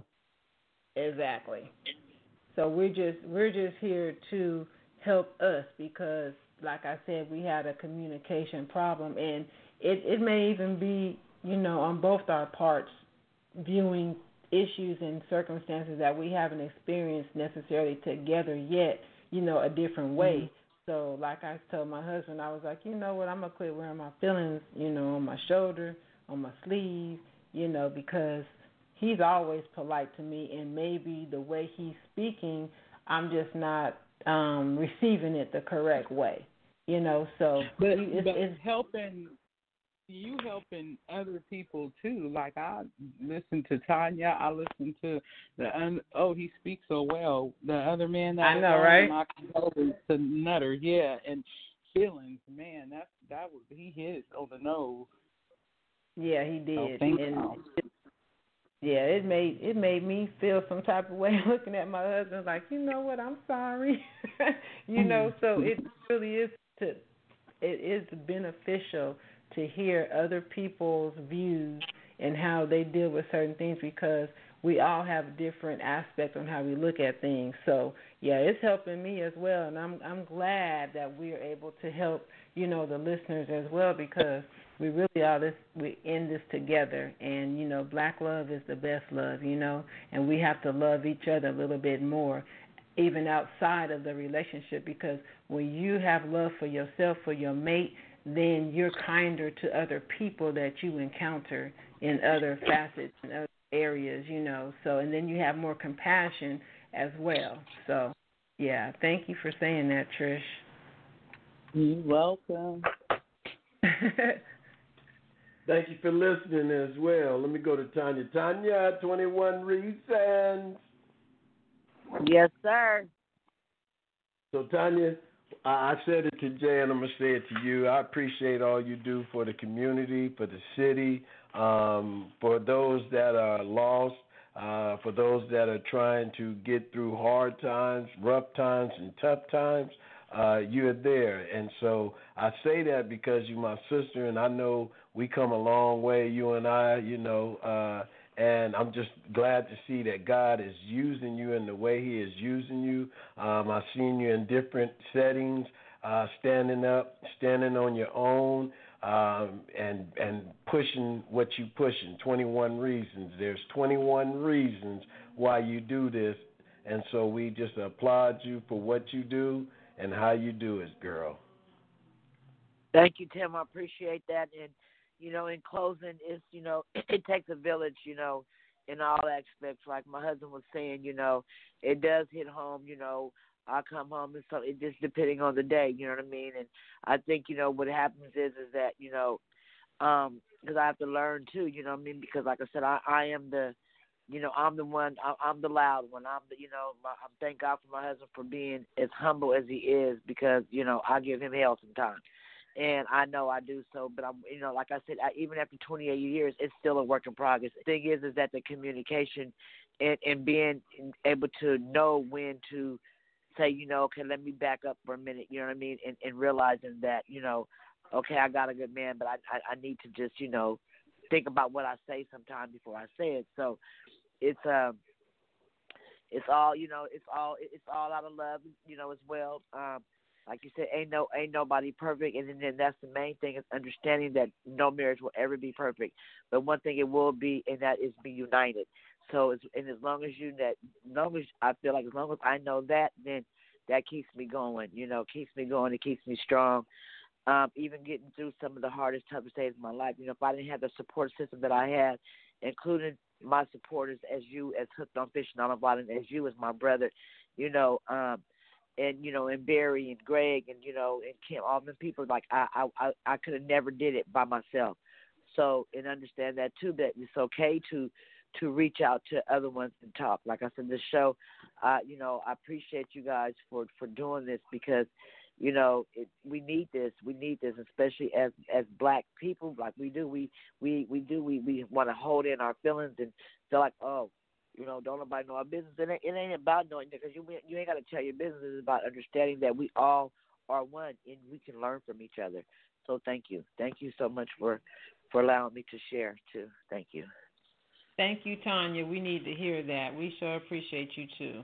Exactly. So we're just we're just here to help us because, like I said, we had a communication problem, and it it may even be, you know, on both our parts, viewing issues and circumstances that we haven't experienced necessarily together yet, you know, a different way. Mm-hmm. So like I told my husband, I was like, you know what, I'm going to quit wearing my feelings, you know, on my shoulder, on my sleeve, you know, because he's always polite to me, and maybe the way he's speaking, I'm just not um, receiving it the correct way, you know, so but, it's, but it's helping. You helping other people too. Like I listen to Tanya, I listen to the un, oh he speaks so well. The other man that I know, right? I can go to Nutter, yeah, and feelings, man. That that was he hit it on the nose. Yeah, he did, so, and it, yeah, it made it made me feel some type of way looking at my husband, like, you know what, I'm sorry, you know. So it really is to it is beneficial to hear other people's views and how they deal with certain things, because we all have different aspects on how we look at things. So, yeah, it's helping me as well, and I'm I'm glad that we are able to help, you know, the listeners as well, because we really are this we in this together, and, you know, black love is the best love, you know, and we have to love each other a little bit more, even outside of the relationship, because when you have love for yourself, for your mate, then you're kinder to other people that you encounter in other facets and other areas, you know. So, and then you have more compassion as well. So, yeah, thank you for saying that, Trish. You're welcome. Thank you for listening as well. Let me go to Tanya. Tanya, twenty-one Reasons. Yes, sir. So, Tanya, I said it to Jay, and I'm going to say it to you. I appreciate all you do for the community, for the city, um, for those that are lost, uh, for those that are trying to get through hard times, rough times, and tough times. Uh, you're there. And so I say that because you're my sister, and I know we come a long way, you and I, you know, uh, and I'm just glad to see that God is using you in the way he is using you. Um, I've seen you in different settings, uh, standing up, standing on your own, um, and and pushing what you pushing. twenty-one reasons. There's twenty-one reasons why you do this, and so we just applaud you for what you do and how you do it, girl. Thank you, Tim. I appreciate that. And, you know, in closing, it's, you know, it takes a village, you know, in all aspects. Like my husband was saying, you know, it does hit home, you know. I come home and so it just depending on the day, you know what I mean? And I think, you know, what happens is is that, you know, um, because I have to learn too, you know what I mean? Because like I said, I, I am the, you know, I'm the one, I, I'm the loud one. I'm the, you know, my, I thank God for my husband for being as humble as he is, because, you know, I give him hell sometimes. And I know I do so, but I'm, you know, like I said, I, even after twenty-eight years, it's still a work in progress. The thing is, is that the communication and, and being able to know when to say, you know, okay, let me back up for a minute, you know what I mean, and, and realizing that, you know, okay, I got a good man, but I, I, I need to just, you know, think about what I say sometime before I say it. So it's um, it's all, you know, it's all it's all out of love, you know, as well. Um, like you said, ain't no ain't nobody perfect, and then, then that's the main thing, is understanding that no marriage will ever be perfect. But one thing it will be, and that is be united. So, it's, and as long as you that, as long as I feel like as long as I know that, then that keeps me going. You know, keeps me going. It keeps me strong. um, even getting through some of the hardest, toughest days of my life. You know, if I didn't have the support system that I had, including my supporters as you, as Hooked on Fish Nonviolent, as you as my brother, you know, um, and, you know, and Barry and Greg and, you know, and Kim, all the people, like, I I, I, I could have never did it by myself. So, and understand that, too, that it's okay to to reach out to other ones and talk. Like I said, this show, uh, you know, I appreciate you guys for, for doing this because, you know, it, we need this. We need this, especially as as black people, like we do. We we, we do. We, we want to hold in our feelings and feel like, oh, you know, don't nobody know our business. It ain't, it ain't about knowing because you you ain't got to tell your business. It's about understanding that we all are one and we can learn from each other. So thank you. Thank you so much for, for allowing me to share, too. Thank you. Thank you, Tanya. We need to hear that. We sure appreciate you, too.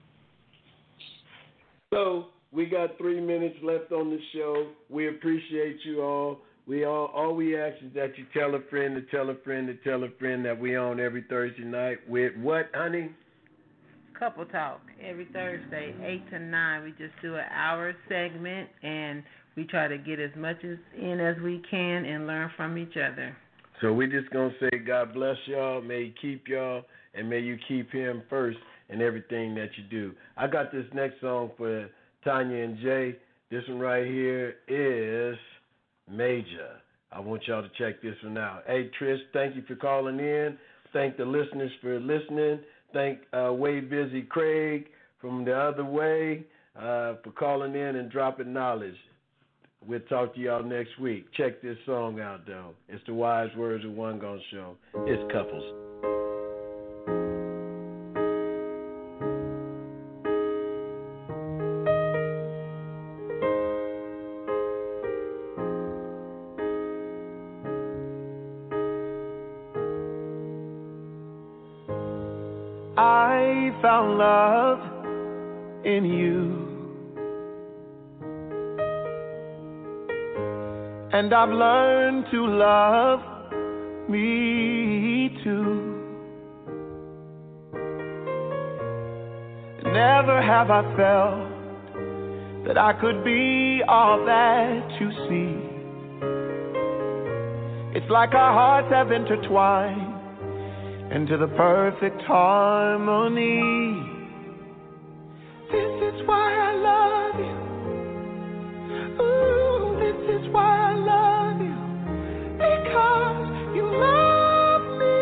So we got three minutes left on the show. We appreciate you all. We all all we ask is that you tell a friend to tell a friend to tell a friend that we on every Thursday night with what, honey? Couple Talk every Thursday, eight to nine. We just do an hour segment, and we try to get as much as in as we can and learn from each other. So we just going to say God bless y'all, may he keep y'all, and may you keep him first in everything that you do. I got this next song for Tanya and Jay. This one right here is Major. I want y'all to check this one out. Hey, Trish, thank you for calling in. Thank the listeners for listening. Thank uh, Way Busy Craig from the other way uh, for calling in and dropping knowledge. We'll talk to y'all next week. Check this song out, though. It's the Wise Words of One Gon' Show. It's Couples. I found love in you. And I've learned to love me too. Never have I felt that I could be all that you see. It's like our hearts have intertwined into the perfect harmony. This is why I love you. Ooh, this is why I love you. Because you love me.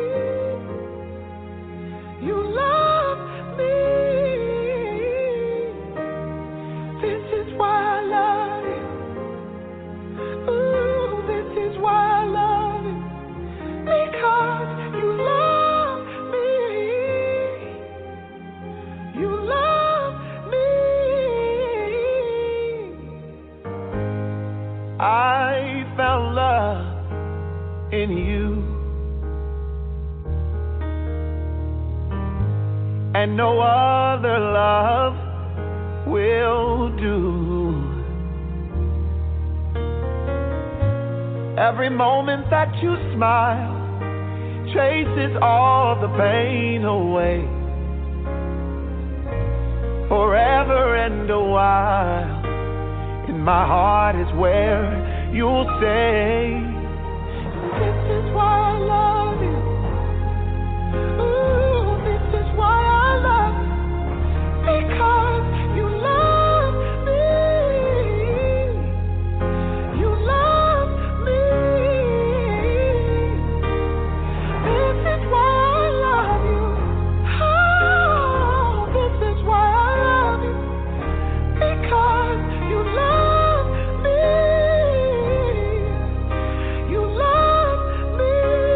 You love me. This is why I love you. Ooh, this is why I love you. Because you love me. You love me. I found love in you, and no other love will do. Every moment that you smile chases all the pain away. Forever and a while, in my heart is where you'll stay. This is why I love you. Ooh, this is why I love you. Because you love me. You love me. This is why I love you. Oh, this is why I love you. Because you love me. You love me.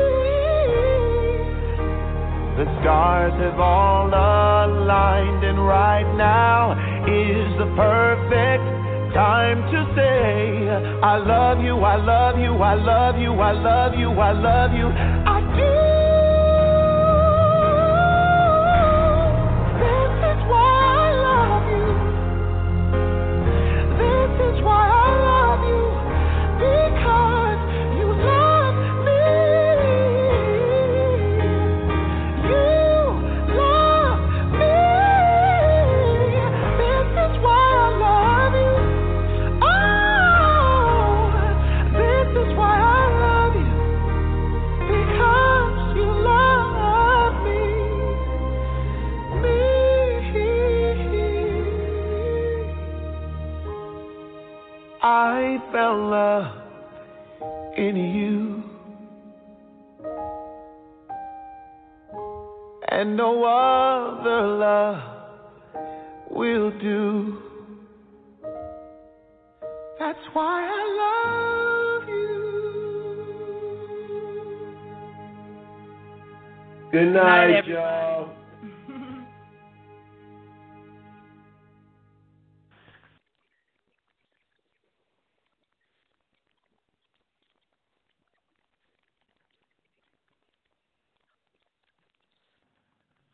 The stars have all aligned, and right now is the perfect time to say, I love you, I love you, I love you, I love you, I love you, I do. This is why I love you. This is why I love you. Because you love me. You love me. This is why I love you. Oh, love in you, and no other love will do. That's why I love you. Good night, Good night, y'all.